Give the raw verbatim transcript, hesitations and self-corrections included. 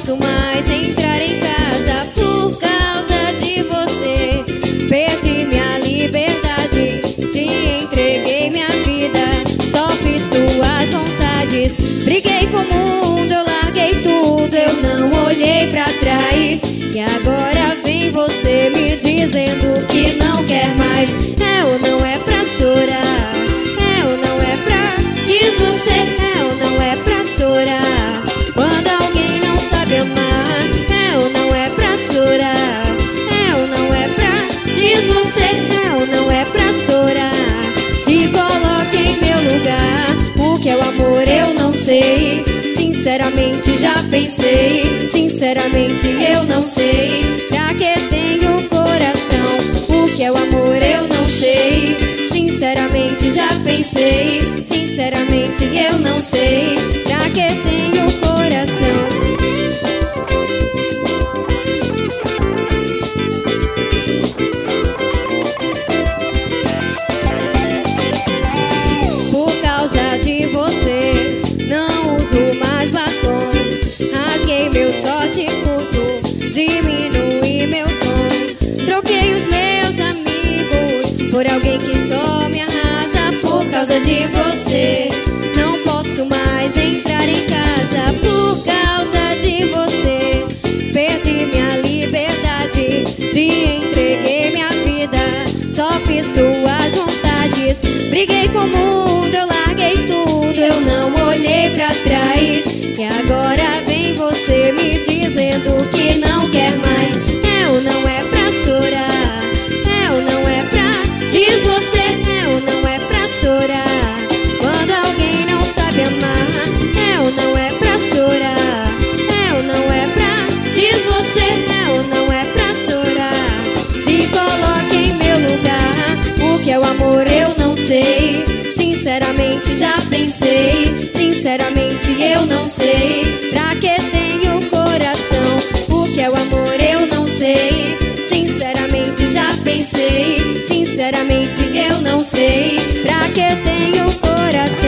posso mais entrar em casa por causa de você. Perdi minha liberdade, te entreguei minha vida, só fiz tuas vontades. Briguei com o mundo, eu larguei tudo, eu não olhei pra trás. E agora vem você me dizendo que não quer mais. É ou não é pra chorar? É ou não é pra... Diz você, é ou não é pra chorar? Quando alguém não sabe amar, é ou não é pra chorar? É ou não é pra... Diz você, é ou não é pra chorar? Se coloque em meu lugar, o que é o amor eu não sei. Sinceramente já pensei, sinceramente eu não sei. Pra que tenho coração, o que é o amor eu não sei. Sinceramente já pensei, sinceramente eu não sei. Pra que tenho coração. De você, não uso mais batom. Rasguei meu short curto, diminui meu tom. Troquei os meus amigos por alguém que só me arrasa. Por causa de você, não posso mais entrar em casa. Por causa de você, perdi minha liberdade, te entreguei minha vida, só fiz tuas vontades. Briguei com o mundo, eu larguei tudo, eu não olhei pra trás. E agora vem você me dizendo que não quer mais. É ou não é pra chorar? É ou não é pra... Diz você, é ou não é pra chorar? Quando alguém não sabe amar, é ou não é pra chorar? É ou não é pra... Diz você, é ou não é pra chorar? Se coloque em meu lugar, o que é o amor eu não sei. Sinceramente já pensei, sinceramente eu não sei. Pra que tenho coração, o que é o amor eu não sei. Sinceramente já pensei, sinceramente eu não sei. Pra que tenho coração.